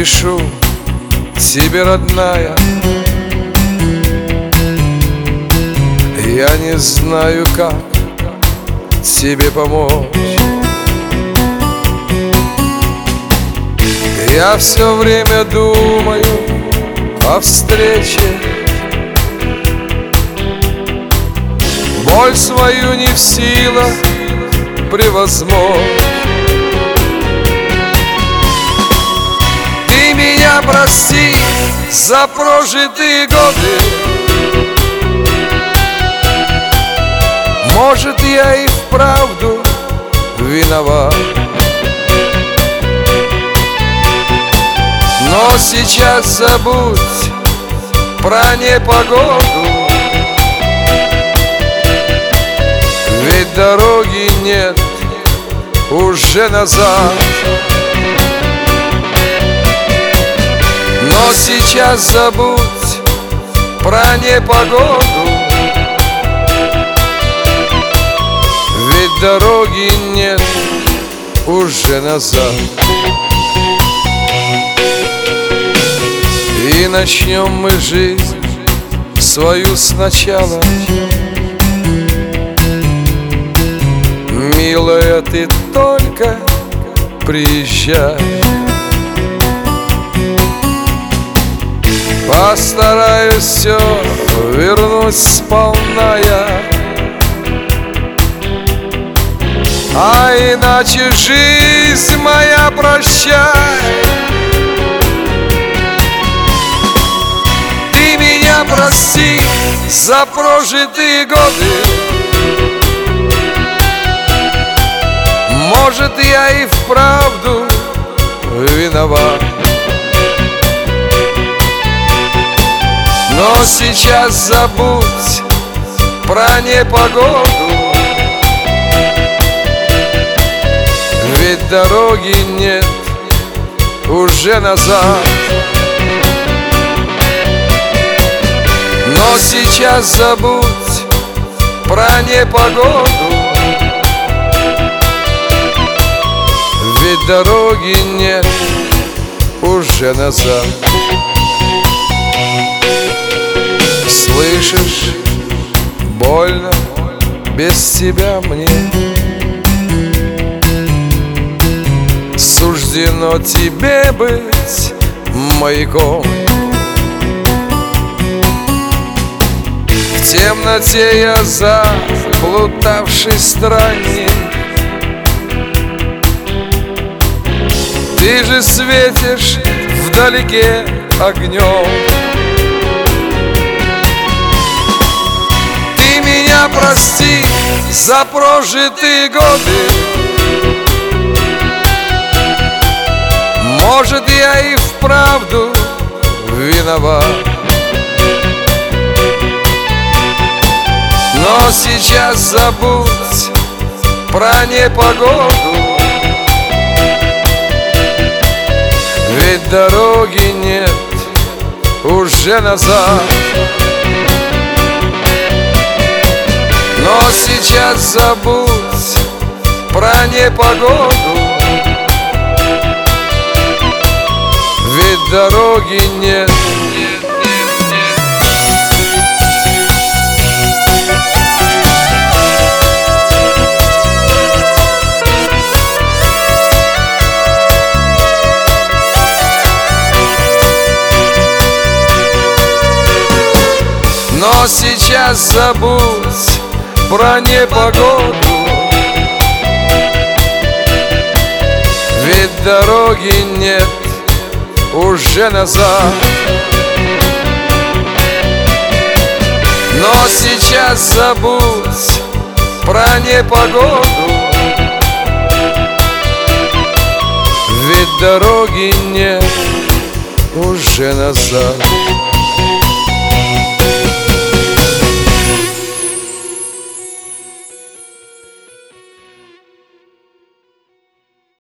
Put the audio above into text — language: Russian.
пишу тебе, родная, я не знаю, как тебе помочь. Я все время думаю о встрече, боль свою не в силах превозмочь. Ты меня прости за прожитые годы, может, я и вправду виноват, но сейчас забудь про непогоду, ведь дороги нет уже назад. Но сейчас забудь про непогоду, ведь дороги нет уже назад. И начнем мы жизнь свою сначала. Милая, ты только приезжай. Постараюсь все вернуть сполна я, а иначе жизнь моя прощай. Ты меня прости за прожитые годы, может, я и вправду виноват, но сейчас забудь про непогоду, ведь дороги нет уже назад. Но сейчас забудь про непогоду, ведь дороги нет уже назад. Слышишь, больно без тебя мне, суждено тебе быть маяком. В темноте я заплутавший странник, ты же светишь вдалеке огнем. Ты меня прости за прожитые годы, может, я и вправду виноват, но сейчас забудь про непогоду, ведь дороги нет уже назад. Но сейчас забудь про непогоду, ведь дороги нет. Но сейчас забудь про непогоду, ведь дороги нет уже назад. Но сейчас забудь про непогоду, ведь дороги нет уже назад.